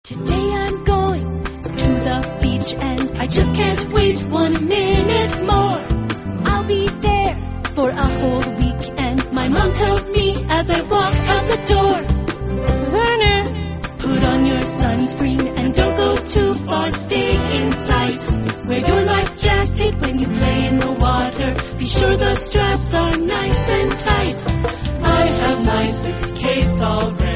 Today I'm going to the beach and I just can't wait 1 minute more. I'll be there for a whole week and my mom tells me as I walk out the door, Werner, put on your sunscreen and don't go too far, stay in sight. Wear your life jacket when you play in the water, be sure the straps are nice and tight. I have my suitcase all ready.